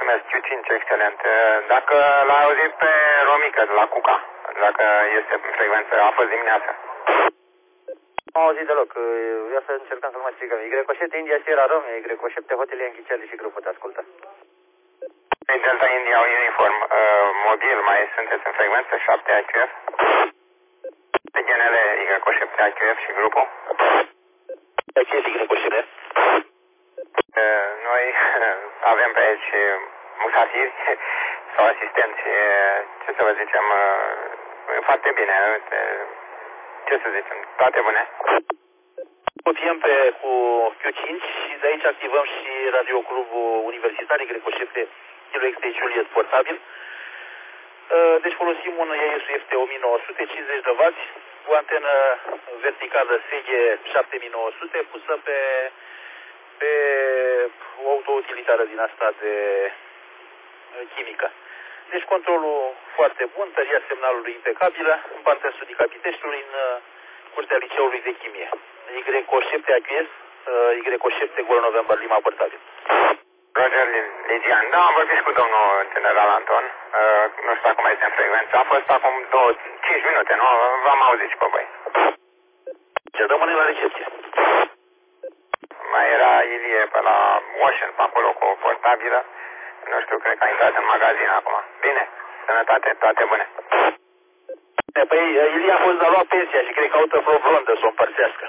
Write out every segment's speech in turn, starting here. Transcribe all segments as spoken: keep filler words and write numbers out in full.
mulțumesc, Q cinci, excelent. Dacă l-a auzit pe Romică de la Cuca, dacă este în frecvență, a fost dimineața. Nu am auzit deloc, ia să încercăm să-l mai strigăm. Y șapte India Sierra Romeo, Y șapte Hotel Yankee Charlie și grupul te ascultă. Delta India Uniform, uh, mobil, mai sunteți în frecvență, șapte A Q F. P G N L Y șapte A Q F și grupul. Ce este Y șapte? Uh, noi avem pe aici musafiri sau asistenți, ce să vă zicem, uh, foarte bine, ce să zicem, toate bune. Copiem pe cu Q cinci și de aici activăm și radioclubul universitar Y șapte Kilo X T Juliet portabil. Deci folosim un E S U F T o mie nouă sute, cincizeci de wați, cu antenă verticală S G șapte mii nouă sute pusă pe, pe o autoutilitară din asta de chimică. Deci controlul foarte bun, tăria semnalului impecabilă, în partea sudică a Piteștiului, în curtea liceului de chimie. Y șapte A Q S, Y șapte Gol November Lima portabil. Roger Ligian, da, am vorbit cu domnul general Anton, uh, nu știu acum este în frecvență, a fost acum două, cinci minute, nu? V-am auzit și pe voi. Ce rămâne la recepție? Mai era Ilie pe la Ocean, pe acolo cu o portabilă, nu știu, cred că a intrat în magazin acum. Bine, sănătate, toate bune. Păi Ilie a fost de a lua pensia și cred că caută vreo blondă să o împărțească.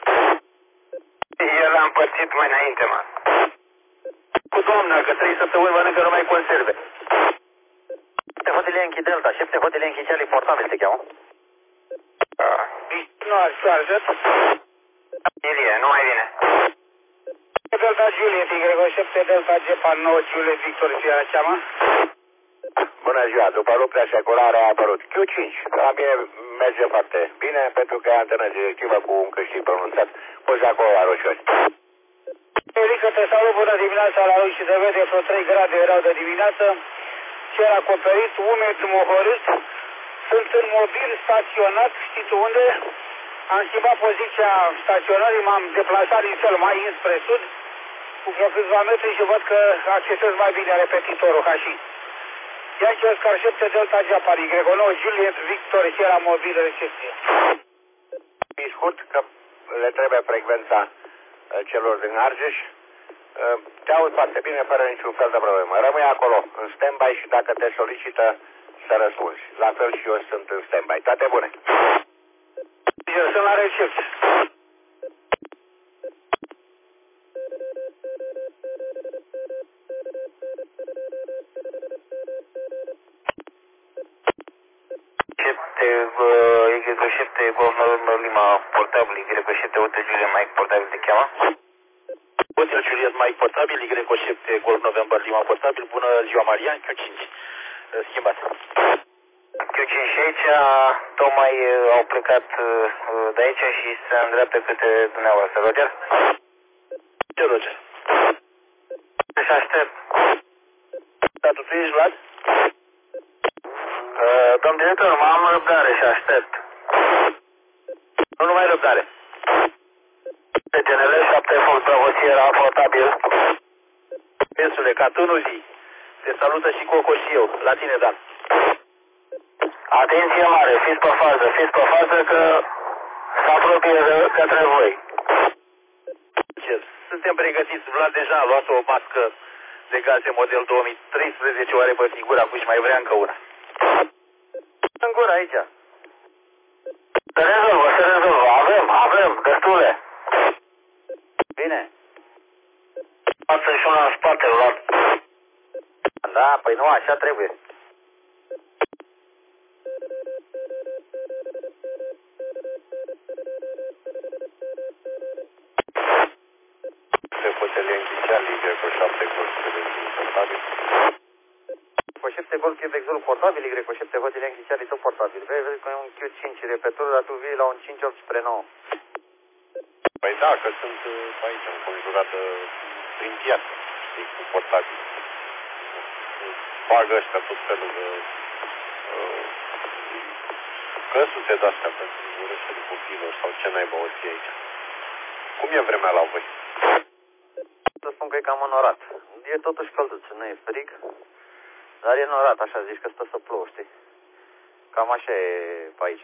El a împărțit mai înainte, mă. Cu doamna, că trei săptămâni mănâncă numai conserve. șapte Hotel Yankee Delta, șapte Hotel Yankee Charlie portabil se cheamă? Uh. Nu ar șoarjă. Ilie, nu mai vine. Delta Juliet, Y șapte Delta Gepa nouă Juliet Victor Sierra cheamă? Bună ziua, după lucrarea seculare a apărut Q cinci. La mine merge foarte bine pentru că e antenă directivă cu un câștig pronunțat. Poți acolo la roșiori. Erică, te salut, bună dimineața la lui și de vede, vreo trei grade erau de dimineață. Cer acoperit, umed, mohorât. Sunt în mobil staționat, știți unde? Am schimbat poziția staționării, m-am deplasat din cel mai înspre sud, cu vreo câțiva metri și văd că accesez mai bine repetitorul, ca și. Yankee Oscar șapte Delta Japan, Y nouă Juliet Victor Sierra mobil recepție. E scurt că le trebuie frecvența celor din Argeș. Te aud foarte bine, fără niciun fel de problemă. Rămâi acolo, în stand-by și dacă te solicită să răspunzi. La fel și eu sunt în stand-by. Toate bune. Eu sunt la recepție. Y șapte Golf November Lima portabil, Y șapte Hotel Juliet Mike portabil te cheamă? Hotel Juliet Mike portabil, Y șapte Golf November Lima portabil, bună ziua Marian, Q cinci, schimbat. Q cinci și aici tocmai au plecat de aici și se îndreaptă câte dumneavoastră, Roger? Ce Roger? Și aștept. Dar tu ești Vlad? Uh, domn director, mă am răbdare și aștept. Nu numai răbdare. P G N L șapte Fox Bravo Sierra portabil. Pensule, ca tu nu zi. Te salută și Coco și eu. La tine, Dan. Atenție mare, fiți pe fază, fiți pe fază că se apropie către voi. Ce? Suntem pregătiți. Vlad deja a luat o mască de gaze model două mii treisprezece, oare pe figura cu și mai vrea încă una. În gură aici. Se rezolvă, se rezolvă. Avem, avem, destule. Bine. Față și una în spate, Vlad. Da, păi nu, așa trebuie. Se Hotel Yankee Charlie, Y șapte Golf portabil. Y șapte Golf Quebec Zulu portabil, Y șapte Hotel Yankee Charlie tot portabil. Vei vezi că e un Q cinci repetor, dar tu vii la un cinci opt spre nouă. Păi da, că sunt aici, înconjurată prin piață, știi, cu portabil. Bagă ăștia tot felul de uh, căsute de-astea pentru urășele copiilor sau ce naiba o fi aici. Cum e vremea la voi? Să spun spun că e cam înorat. E totuși călduț, nu e frig, dar e înorat, așa zici că stă să plouă, știi? Cam așa e pe aici.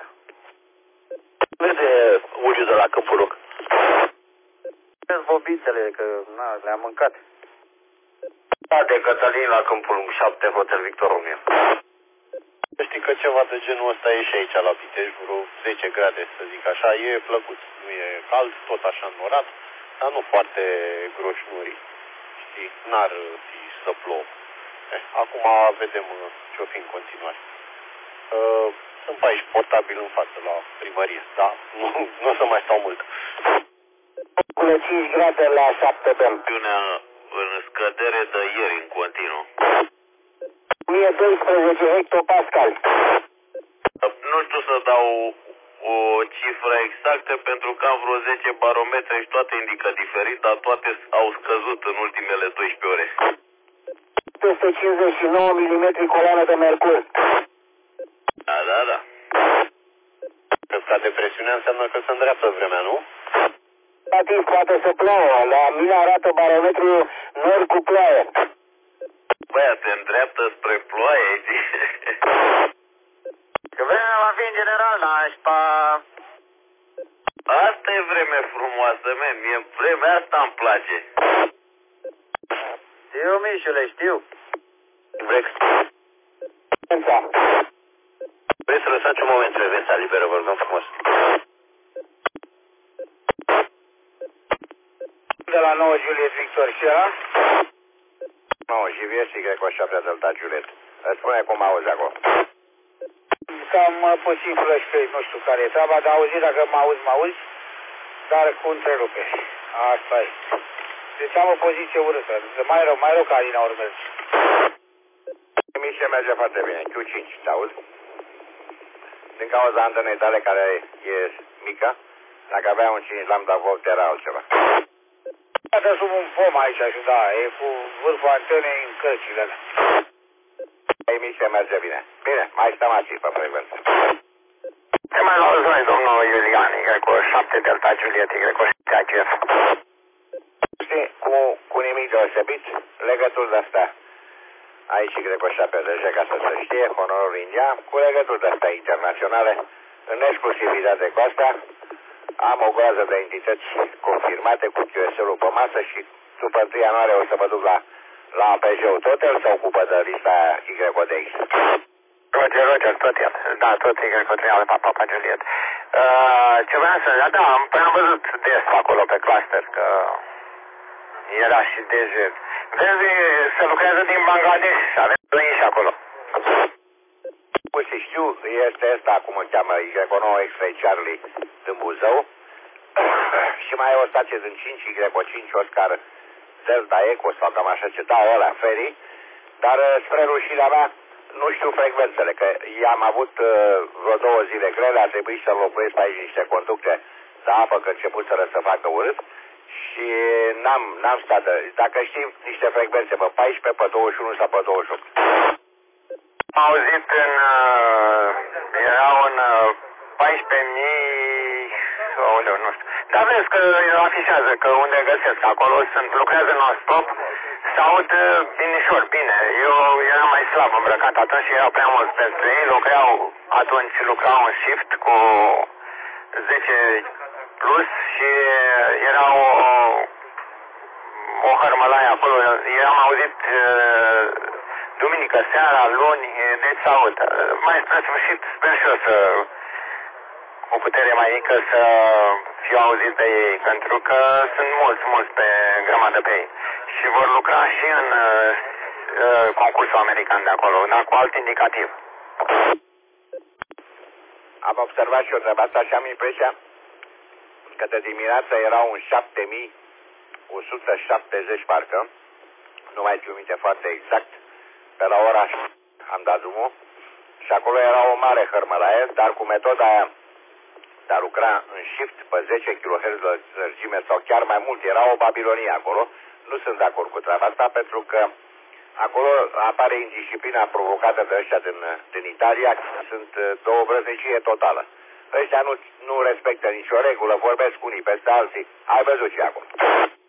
Vede uliul de la Câmpul Lung. Vezi bobițele, că na, le-am mâncat. Da, de Cătălin la Câmpul Lung, șapte, Hotel Victor Romeo. Știi că ceva de genul ăsta e și aici la Pitești, vreo zece grade, să zic așa, e plăcut, nu e cald, tot așa înnorat, dar nu foarte groșnuri, știi, n-ar fi să plouă. Eh, acum vedem ce-o fi în continuare. Uh, sunt pe aici portabil în față la primărie, dar nu, nu o să mai stau mult. cinci grade la șapte bem. În scădere de ieri în continuu. o mie doisprezece hectopascal. Nu știu să dau o cifră exactă pentru că am vreo zece barometre și toate indică diferit, dar toate au scăzut în ultimele doisprezece ore. Peste cincizeci și nouă milimetri coloană de mercur. Da, da, da. Că scade presiunea înseamnă că se îndreaptă vremea, nu? Atis, poate să plouă. La mine arată barometru nord cu ploaie. Băia, te îndreaptă spre ploaie, știi? Că vremea va fi în general nașpa. Asta e vreme frumoasă, mea. Mie vremea asta îmi place. Știu, Mișule, știu. Vrei, vrei să lăsați un moment revența liberă, vă rugăm frumos. De la nouă Juliet Victor și ăla? nouă J V S Y cu șapte Delta Juliet. Îți spune cum auzi acolo. Cam puțin flășcăi, nu știu care e treaba, dar auzi dacă mă auzi, mă auzi, dar cu întreruperi. Asta e. Deci am o poziție urâtă, mai rău, mai rău ca Alina urmează. Mișe merge foarte bine, Q cinci, te auzi? Din cauza antenei tale care e mică, dacă avea un cinci lambda volt era altceva. Iată sub un pom aici și da, e cu vârful antenei în cărcile alea. Ei, Mișe merge bine. Bine, mai stăm aici pe frecvență. Ce mai luați noi, domnul Iulian, Y cu șapte Delta Juliet, Y cu șapte G F? Știi, cu, cu nimic deosebit, legături de-astea. Aici Y cu șapte D J, ca să se știe, honorul indian, cu legături de-astea internaționale, în exclusivitate cu asta, am o groază de entități confirmate cu Q S L-ul pe masă și după întâi ianuarie o să mă duc la, la P J-ul. Tot el se ocupă de lista Y D X. Roger, Roger, tot el. Da, tot Y cu trei ale Papa Juliet. Uh, ce vreau să... Da, da, am, am văzut des acolo pe cluster că era și D J. Vezi, se lucrează din Bangladesh, avem doi și acolo. Și știu, este asta, cum îl cheamă, Y nouă X-Ray Charlie din Buzău. Și mai e o stație din cinci, Y cinci Oscar Delta Eco sau cam așa ce, da, ăla, Ferry. Dar spre rușinea mea, nu știu frecvențele, că i-am avut uh, vreo două zile grele, a trebuit să locuiesc aici niște conducte de apă, că începuseră să facă urât. Și n-am, n-am stat, dacă știi niște frecvențe, pe paisprezece, pe douăzeci și unu sau pe douăzeci și opt. Am auzit în, uh, erau în uh, paisprezece mii, oleu, nu știu. Dar vezi că afișează că unde găsesc, acolo sunt, lucrează non-stop, s-aud binișor, bine. Eu eram mai slab îmbrăcat atunci și erau prea mulți pentru ei, lucrau, atunci lucrau în shift cu zece plus și era o, o hărmălaie acolo, i-am auzit uh, duminică seara, luni, deci s-aud. Mai spre sfârșit sper și eu să, cu putere mai mică, să fiu auzit de ei, pentru că sunt mulți, mulți pe grămadă pe ei. Și vor lucra și în uh, concursul american de acolo, dar cu alt indicativ. Am observat și o treabă asta și am impresia că de dimineață era un șapte mii o sută șaptezeci parcă, nu mai țin minte foarte exact, pe la ora am dat drumul și acolo era o mare hărmălaie, dar cu metoda aia de a lucra în shift pe zece kilohertz de lărgime sau chiar mai mult, era o Babilonie acolo. Nu sunt de acord cu treaba asta pentru că acolo apare indisciplina provocată de ăștia din, din Italia, sunt două brăznicie totală. Ăștia nu, nu respectă nicio regulă, vorbesc unii peste alții. Ai văzut ce acolo.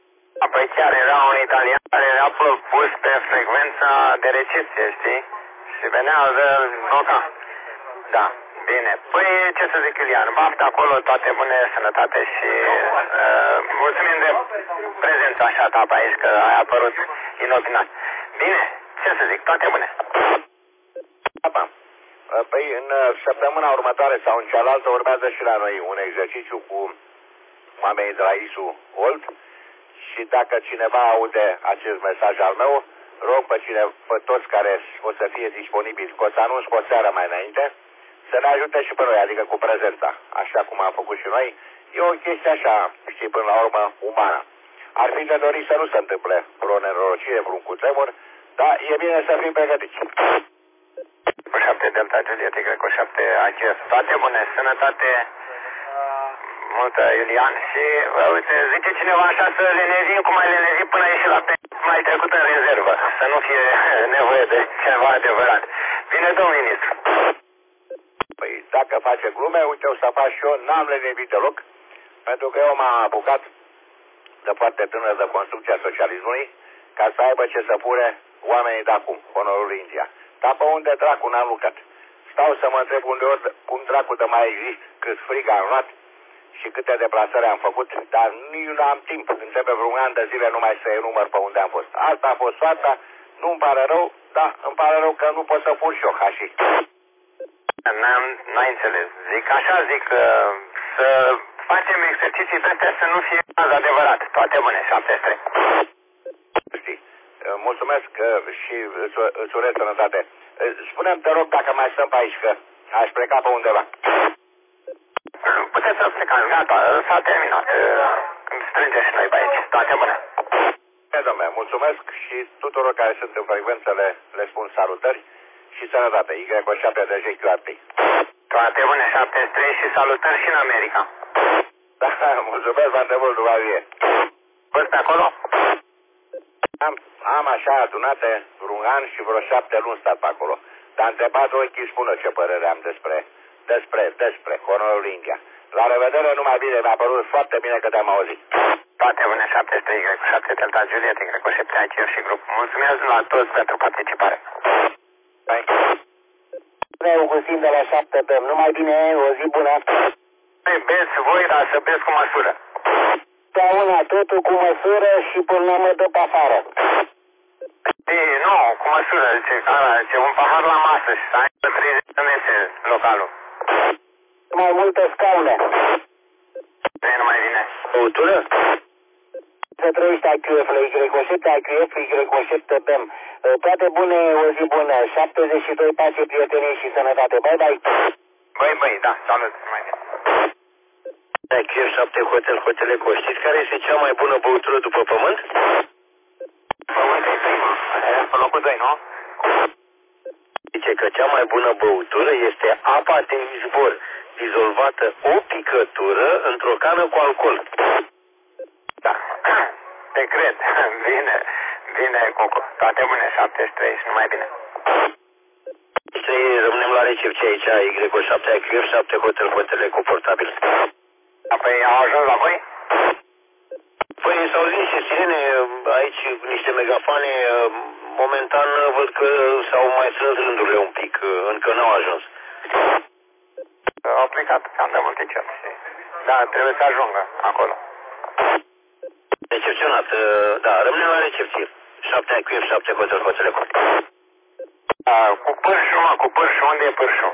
Păi chiar era un italian care era pus pe frecvența de recepție, știi? Și venea de noca. Da, bine. Păi ce să zic, Ilian, baftă acolo, toate bune, sănătate și uh, mulțumim de prezența așa ta pe aici, că ai apărut inopinat. Bine, ce să zic, toate bune. Da, păi în săptămâna următoare sau în cealaltă urmează și la noi un exercițiu cu oamenii de la I S U Old și dacă cineva aude acest mesaj al meu, rog pe, cine, pe toți care o să fie disponibili, că o să anunț pe o seară mai înainte, să ne ajute și pe noi, adică cu prezența, așa cum am făcut și noi. E o chestie așa, știi, până la urmă, umană. Ar fi de dorit să nu se întâmple vreo nenorocire, vreun cutremur, dar e bine să fim pregătiți. Cu șapte Delta Juliet, Y cu șapte A G F. Toate bune, sănătate, multă Iulian și, uite, zice cineva așa să lenevim cum ai lenevit până ai ieșit la pe mai trecut în rezervă, să nu fie nevoie de ceva adevărat. Bine, domnul ministru. Păi, dacă face glume, uite, o să fac și eu, n-am lenevit deloc, pentru că eu m-am apucat de foarte tânăr de construcția socialismului, ca să aibă ce să pune oamenii de acum, onorul India. Dar pe unde dracu n-am lucrat? Stau să mă întreb unde ori, cum dracu de mai exist, cât frig am luat și câte deplasări am făcut, dar nici nu am timp. Începe vreun an de zile numai să enumăr pe unde am fost. Asta a fost soarta, nu-mi pare rău, dar îmi pare rău că nu pot să fur și eu, hașii. N-ai înțeles. Zic, așa zic, să facem exerciții pe astea să nu fie adevărat. Toate bune, șapte trei. Știi, mulțumesc și îți urez sănătate. Spune-mi, te rog, dacă mai stăm pe aici, că aș pleca pe undeva. Puteți să plecați, gata, s-a terminat. Strângem și noi pe aici. Toate bune. Dom'le, mulțumesc și tuturor care sunt în frecvențele le spun salutări și sănătate. Y șapte de J Q R T. Toate bune, șapte trei și salutări și în America. Da, mulțumesc foarte mult, după vie. Fost pe acolo? Am, am așa adunate vreun an și vreo șapte luni stat pe acolo. Dar întrebat ochii spună ce părere am despre, despre, despre Honorul India. La revedere, numai bine, mi-a părut foarte bine că te-am auzit. Toate bune, șapte trei, Y șapte Delta Juliet, Y șapte A G F și grup. Mulțumesc la toți pentru participare. Hai. Bună, Augustin de la șapte P M. Numai bine, o zi bună. Păi, beți voi, dar să beți cu măsură. Una, totul cu măsură și până mă dă pe afară. Ei, nu, cu măsură, zice, cara, zice, un pahar la masă și să ai treizeci de mese localul. Mai multe scaune. Nu mai vine. Băutură? Să trăiești A Q F-le, Y șapte A Q F, Y șapte P M. Toate bune, o zi bună. șaptezeci și doi, pace, prietenie și sănătate. Bye, bye. Băi, băi, da, salut, mai bine. A Q F șapte Hotel, Hotel Eco. Știți care este cea mai bună băutură după pământ? Pământ e prima. Era pe locul doi, nu? Zice că cea mai bună băutură este apa de izvor, dizolvată o picătură într-o cană cu alcool. Da, te cred. Bine, bine, Coco. Toate bune, șaptezeci și trei și numai bine. Și rămânem la recepție aici, Y șapte A Q F șapte Hotel, Hotel Eco portabil. Apoi au ajuns la voi? Păi s-au zis și sirene, aici niște megafane, momentan văd că s-au mai strâns rândurile un pic, încă n-au ajuns. Au plecat cam de multe cer și... Da, trebuie să ajungă acolo. Recepționat, da, rămânem la recepție. șapte A Q F șapte Hotel, Hotel Eco. Cu pârșul, mă, cu pârșul, unde e pârșul?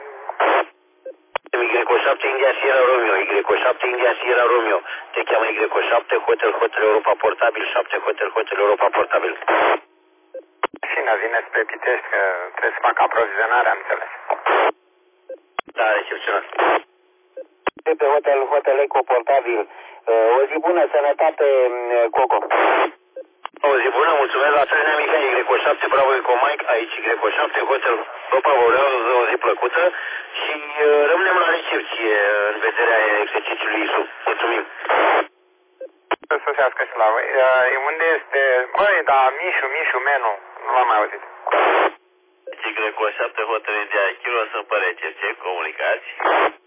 Y șapte India Sierra Romeo, Y șapte India Sierra Romeo. Te cheamă Y șapte Hotel, Hotel Europa portabil, șapte Hotel, Hotel Europa portabil. Mașina vine spre Pitești, că trebuie să fac aprovizionare, am înțeles. Da, recepționat. Pe Hotel, Hotel Eco portabil. O zi bună, sănătate, Coco. O zi bună, mulțumesc la Sălinea Mihai, Y șapte Bravo Eco Mike, aici Y șapte Hotel Europa, vă urează o zi plăcută și uh, rămânem la recepție în vederea exercițiului I S U. Mulțumim. Să sosească și la voi. Uh, unde este? Băi, da, Mișu, Mișu, Menu, nu l-am mai auzit. Y șapte Hotel India Kilo, sunt pe recepție, comunicați.